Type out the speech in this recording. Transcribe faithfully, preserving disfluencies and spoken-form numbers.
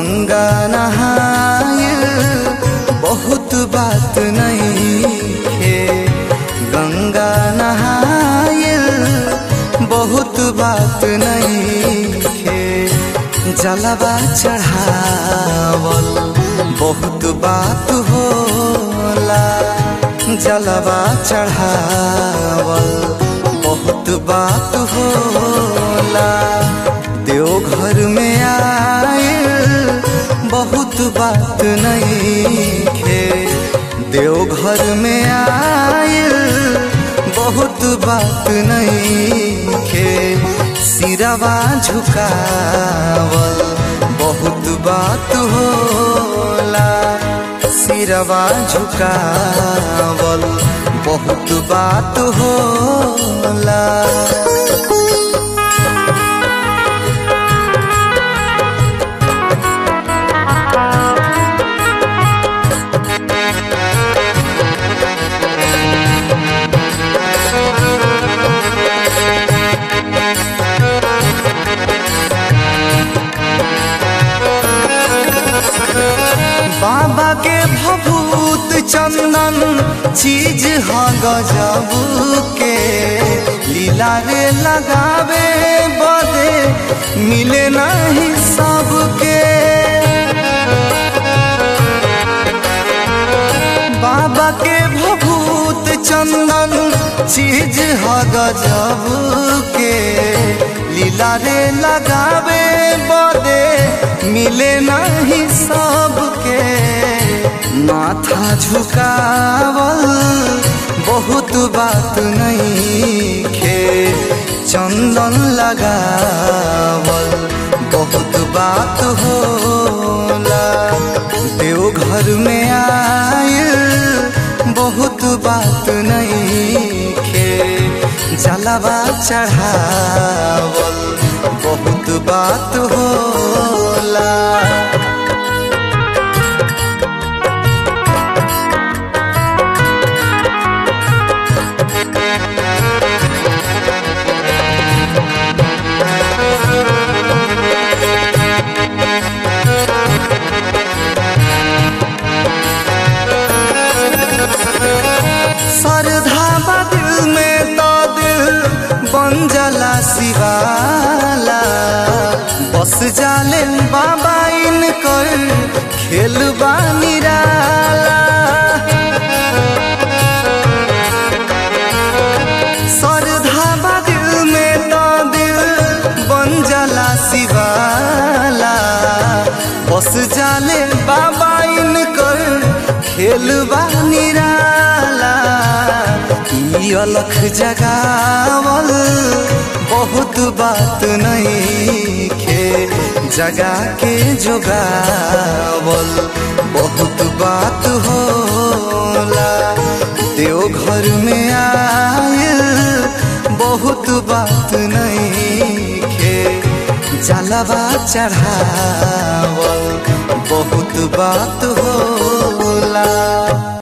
गंगा नहाइल बहुत बात नहीं खे। गंगा नहाइल बहुत बात नहीं खे। जलवा चढ़ावल बहुत बात होला। जलवा चढ़ावल बहुत बात होला। देवघर में आइल बहुत बात नहीं खे। देवघर में आइल बहुत बात नहीं खे। सिरवा झुकावल बहुत बात होला। सिरवा झुकावल बहुत बात होला। बाबा के भभूत चंदन चीज ह गजब के। लीला रे लगावे बदे मिले नहीं सबके। बाबा के भभूत चंदन चीज ह गजब के। लीला रे लगावे बदे मिले नहीं सबके। माथा झुकावल बहुत बात नहीं खे। चंदन लगावल बहुत बात होला। देवघर में आइल बहुत बात नहीं खे। जलवा चढ़ावल बहुत बात होला। श्रद्धा दिल में तो दिल बन जाला शिवाला। बस जाले बाबा इनकर खेल बा निराला। श्रद्धा दिल में तो दिल बन जाला शिवाला। बस जाले बाबा इनकर खेल बा निराला। अलख जगावल बहुत बात नहीं खे। जगा के जोगावल बहुत बात होला। देवघर में आइल बहुत बात नहीं खे। जलवा चढ़ावल बहुत बात होला।